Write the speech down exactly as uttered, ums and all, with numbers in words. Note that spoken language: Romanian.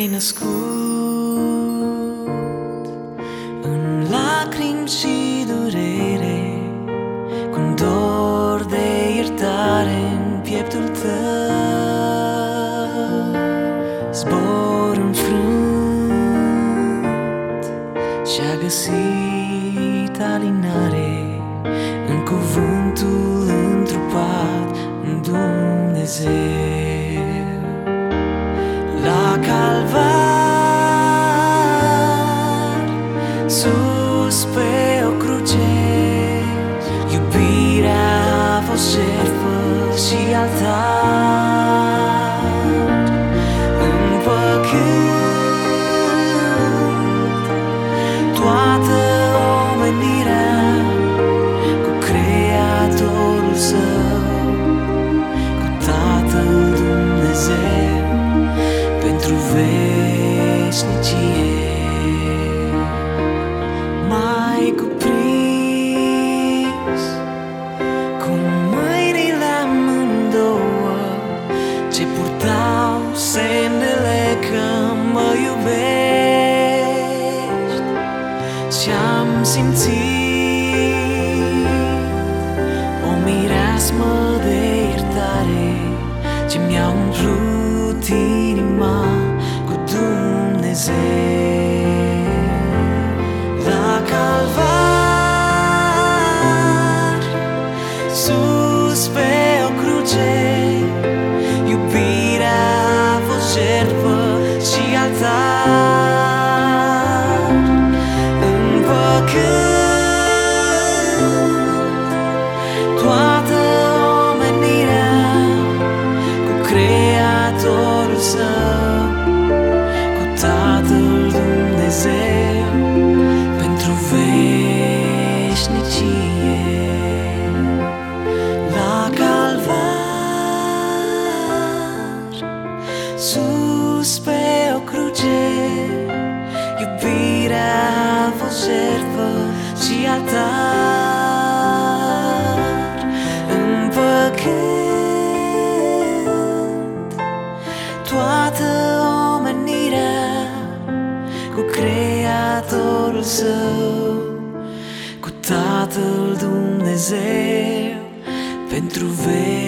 te-ai născut în lacrimi și durere, cu un dor de iertare în pieptul tău. Zbor înfrânt și-a găsit alinare în cuvântul întrupat, în Dumnezeu. La calvar, sus pe o cruce, iubirea a fost jertfă și altar. Împăcând toată omenirea cu Creatorul său, cu Tatăl Dumnezeu, pentru veșnicie. M-ai cuprins cu mâinile amândouă, ce purtau semnele că mă iubești, și-am simțit o mireasmă de iertare ce mi-a umplut inima cu Dumnezeu. La calvar, sus pe o cruce, iubirea a fost jertfă și altar. Împăcând toată omenirea cu Creatorul său, cu Tatăl Dumnezeu, pentru veșnicie. La calvar, sus pe o cruce, iubirea a fost jertfă și altar. Împăcând toată omenirea cu Creatorul său, cu Tatăl Dumnezeu, pentru veci.